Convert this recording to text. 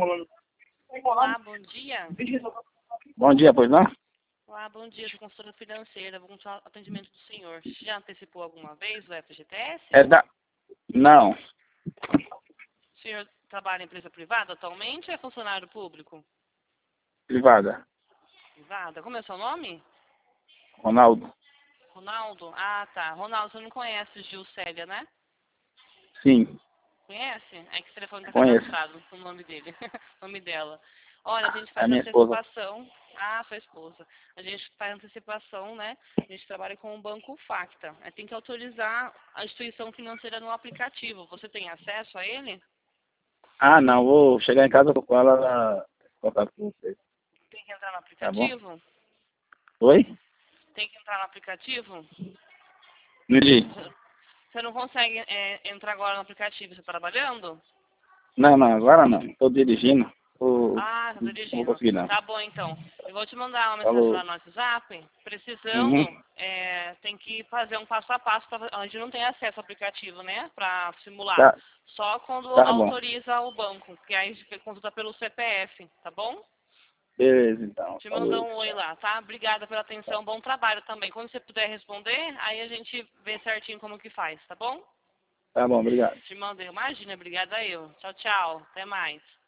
Olá, bom dia. Bom dia, pois não? Olá, bom dia, sou consultora financeira. Vamos ao atendimento do senhor. Já antecipou alguma vez o FGTS? É da... Não, O senhor trabalha em empresa privada atualmente ou é funcionário público? privada. Privada. Como é o seu nome? Ronaldo? Ronaldo? Ah, tá. Ronaldo, você não conhece Gil Célia, né? Sim, Conhece? É que o telefone está conheço. cadastrado com o nome dele, o nome dela. Olha, a gente É a faz minha esposa. antecipação. Ah, sua esposa. A gente faz antecipação, né? A gente trabalha com o Banco Facta. Aí tem que autorizar a instituição financeira no aplicativo. Você tem acesso a ele? Ah, não, vou chegar em casa com ela contato com vocês, Tem que entrar no tá bom? aplicativo? Oi? Tem que entrar no aplicativo? Não entendi. Você não consegue entrar agora no aplicativo, você está trabalhando? Não, não, agora não. Estou dirigindo. Ah, tá Não vou dirigindo. conseguir, não. Tá bom, então. Eu vou te mandar uma mensagem lá Falou. no WhatsApp. Uhum. Precisando, tem que fazer um passo a passo. A gente não tem acesso ao aplicativo, né? Pra simular. Tá, Só quando tá bom. autoriza o banco. Que aí a gente consulta pelo CPF, tá bom? Beleza, então. Te mandou Falou. um oi lá, tá? Obrigada pela atenção. Bom trabalho também. Quando você puder responder, aí a gente vê certinho como que faz, tá bom? Tá bom, obrigado. Te mandei. Imagina, obrigada eu. Tchau, tchau. Até mais.